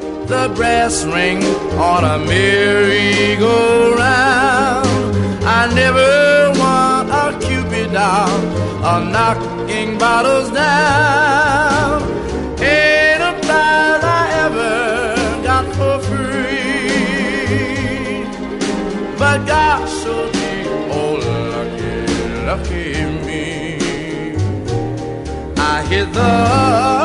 the brass ring on a merry-go-round. I never want a Cupid doll, a knocking bottles down. Ain't a prize I ever got for free, but gosh, so deep, oh lucky, lucky me. I hit the